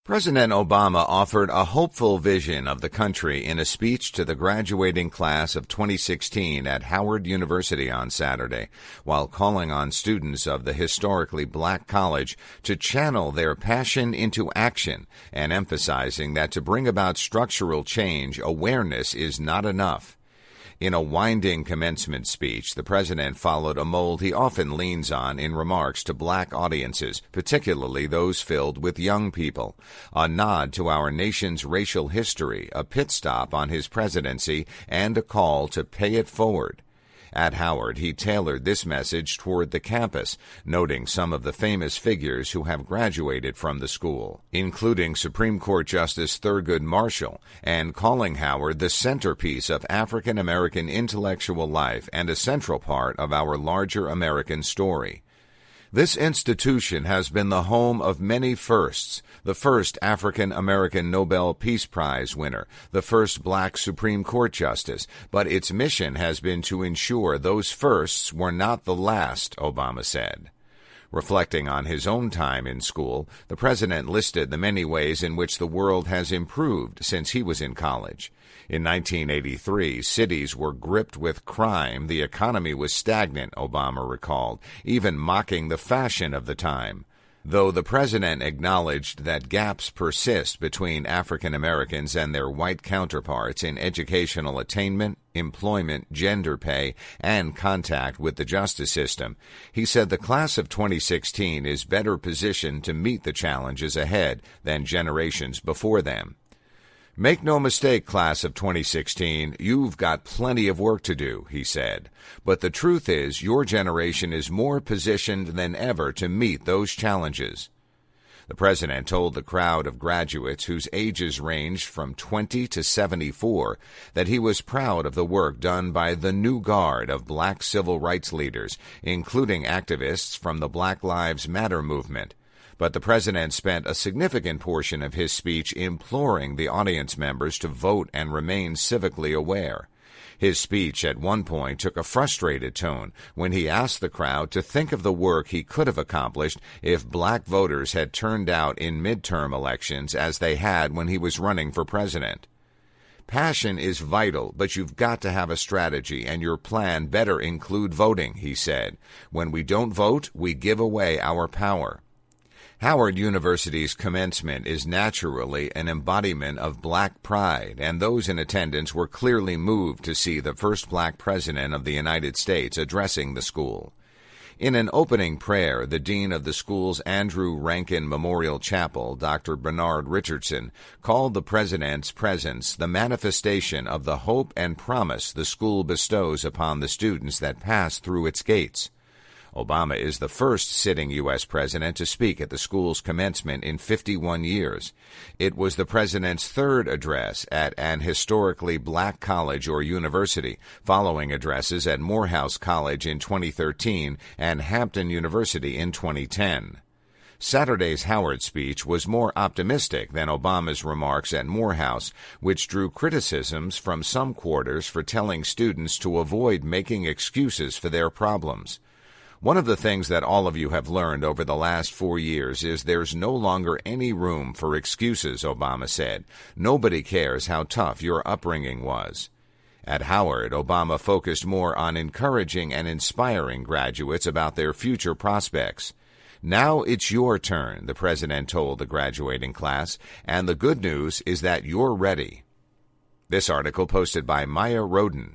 President Obama offered a hopeful vision of the country in a speech to the graduating class of 2016 at Howard University on Saturday, while calling on students of the historically black college to channel their passion into action and emphasizing that to bring about structural change, awareness is not enough. In a winding commencement speech, the president followed a mold he often leans on in remarks to black audiences, particularly those filled with young people, a nod to our nation's racial history, a pit stop on his presidency, and a call to pay it forward. At Howard, he tailored this message toward the campus, noting some of the famous figures who have graduated from the school, including Supreme Court Justice Thurgood Marshall, and calling Howard the centerpiece of African American intellectual life and a central part of our larger American story. This institution has been the home of many firsts: the first African American Nobel Peace Prize winner, the first black Supreme Court justice, but its mission has been to ensure those firsts were not the last, Obama said. Reflecting on his own time in school, the president listed the many ways in which the world has improved since he was in college. In 1983, cities were gripped with crime. The economy was stagnant, Obama recalled, even mocking the fashion of the time. Though the president acknowledged that gaps persist between African Americans and their white counterparts in educational attainment, employment, gender pay, and contact with the justice system, he said the class of 2016 is better positioned to meet the challenges ahead than generations before them. Make no mistake, class of 2016, you've got plenty of work to do, he said. But the truth is, your generation is more positioned than ever to meet those challenges. The president told the crowd of graduates whose ages ranged from 20 to 74 that he was proud of the work done by the new guard of black civil rights leaders, including activists from the Black Lives Matter movement. But the president spent a significant portion of his speech imploring the audience members to vote and remain civically aware. His speech at one point took a frustrated tone when he asked the crowd to think of the work he could have accomplished if black voters had turned out in midterm elections as they had when he was running for president. Passion is vital, but you've got to have a strategy, and your plan better include voting, he said. When we don't vote, we give away our power. Howard University's commencement is naturally an embodiment of black pride, and those in attendance were clearly moved to see the first black president of the United States addressing the school. In an opening prayer, the dean of the school's Andrew Rankin Memorial Chapel, Dr. Bernard Richardson, called the president's presence the manifestation of the hope and promise the school bestows upon the students that pass through its gates. Obama is the first sitting U.S. president to speak at the school's commencement in 51 years. It was the president's third address at an historically black college or university, following addresses at Morehouse College in 2013 and Hampton University in 2010. Saturday's Howard speech was more optimistic than Obama's remarks at Morehouse, which drew criticisms from some quarters for telling students to avoid making excuses for their problems. One of the things that all of you have learned over the last 4 years is there's no longer any room for excuses, Obama said. Nobody cares how tough your upbringing was. At Howard, Obama focused more on encouraging and inspiring graduates about their future prospects. Now it's your turn, the president told the graduating class, and the good news is that you're ready. This article posted by Maya Roden.